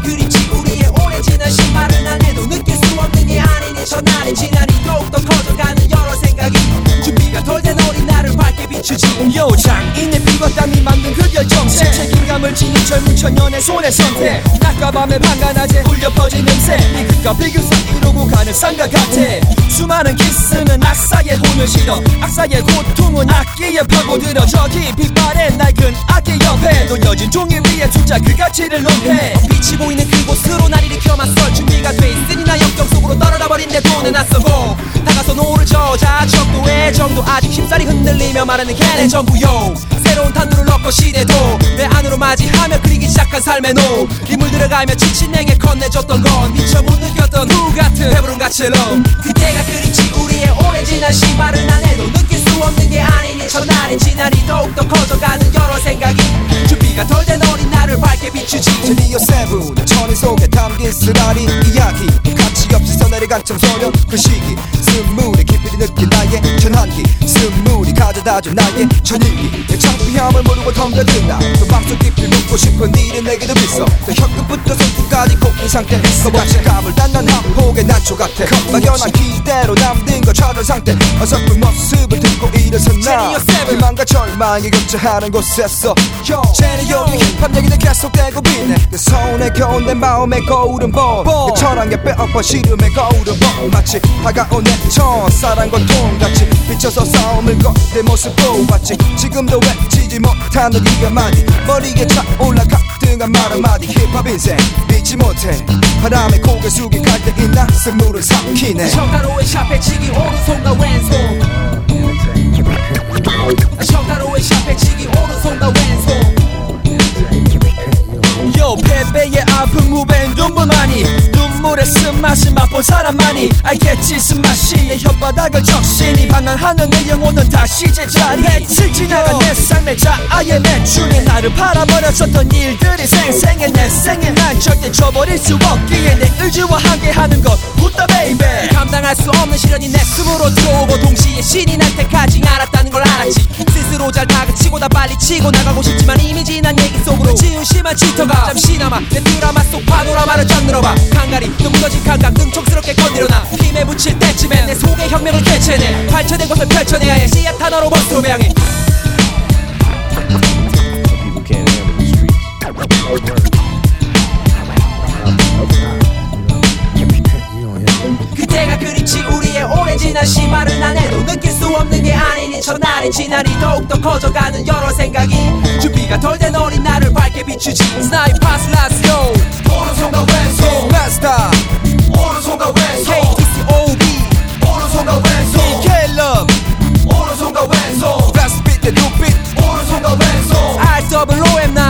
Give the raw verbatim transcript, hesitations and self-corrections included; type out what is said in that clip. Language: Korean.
그립지 우리의 오래 지난 신발은 안 해도 느낄 수 없는 게 아니니 전날이 지나니 더욱더 커져가는 여러 생각이 준비가 덜 된 어린 나를 밝게 비추지. 요장인의 피와 땀이 만든 그 결정체 책임감을 지닌 젊은 청년의 손의 선택 낮과 밤의 밤낮에 울려 퍼진 냄새 비극과 비극을 이루고 가는 쌍가 같아. 수많은 키스는 악사의 혼을 실어 악사의 고통은 악기에 파고들어 저기 빛바랜 낡은 악기 옆에 놓여진 종이 위에 투자 그 가치를 논해 빛이 보이는 그곳으로 날 일으켜 맞설 준비가 돼 있으니 나 역경 속으로 떨어져 버린 내 돈에 낯서고 다가서 노를 저자 정도의 정도 아직 쉽사리 흔들리며 말하는 걔네 전부요. 새로운 탄두를 넣고 시대도 내 안으로 맞이하며 그리기 시작한 삶의 노 이물 들어가며 지친 내게 건네줬던 건 미처 못 느꼈던 후 같은 배부른 가치럼 그때가 그립지 우리의 오래 지난 시발은 안 해도 느낄 수 없는 게 아니니 전날이 지나니 더욱더 커져가는 여러 생각이 준비가 덜 된 어린 나를 밝게 비추지. 드디어 세븐 천인 속에 담긴 쓰라린 이야기 가치 없이 써내려간 청소년 그 시기 쓴물이 깊이 느낀 나의 전환기 쓴물이 가져다준 나의 전일기 내 창피함을 모르고 덤벼든다 그 맘속 깊이 묻고 싶은 일은 내게도 있어 그 혀끝부터 손끝까지 꼽힌 상태 거부하신 감을 단단 한폭의 난초 같아 막연한 기대로 남는 거 찾은 상태 어설픈 모습을 듣고 일어선 나 희망과 절망이 격차하는 곳에서 쟤는 여기 힙합 얘기는 계속되고 비네 그 손에 겨운 내 마음의 거울은 봄 그 철학에 빼앗겨 시름의 거울은 봄 마치 다가온 내 첫사랑 고통같이 비춰서 싸움을 건 내 모습 보았지 지금도 외치지 못하는 이 한마디 머리에 차올라 가득한 말 한마디 힙합 인생 믿지 못해 바람에 고개 숙인 갈대인 나 쓴물을 삼키네 청가로의 샤페치기 오른손과 왼손 청가로의 샤페치기 오른손과 왼손 요 패배의 아픔 후배인 눈물만이 눈물의 쓴맛을 맛본 사람만이 알겠지 쓴맛이 내 혓바닥을 적신이 방황하는 내 영혼은 다시 제자리 며칠 지나간 내 삶의 자아의 매출이 나를 팔아버렸었던 일들이 생생해 내 생에 난 절대 쳐버릴 수 없기에 내 의지와 함께하는 것 웃다 베이베 감당할 수 없는 시련이 내 숨으로 들어오고 동시에 신이 날 때까지 알았다는 걸 알았지 스스로 잘 다그치고 다 빨리 치고 나가고 싶지만 이미 지난 얘기 속으로 지운 심한 짙어가 잠시나마 내 드라마 속 파노라마를 쫙 늘어봐 강가리 또 무너진 감각 능청스럽게 건드려놔 힘에 묻힐 때쯤엔 내 속의 혁명을 개체내 발전된 것을 펼쳐내야 해 씨앗 하나로 먼트로 배양해 그때가 그립지 우리의 오래 지난 시발은 안 해도 느낄 수 없는 게 아니니 첫날이 지나니 더욱더 커져가는 여러 생각이 준비가 덜 된 어린 나를 밝게 비추지. 스나이퍼 슬라스요 오른손과 왼손 마스터 오른손과 왼손 케이티씨오비 오른손과 왼손 K-Love 오른손과 왼손 Blast beat 내 눈빛 오른손과 왼손 알더블오엠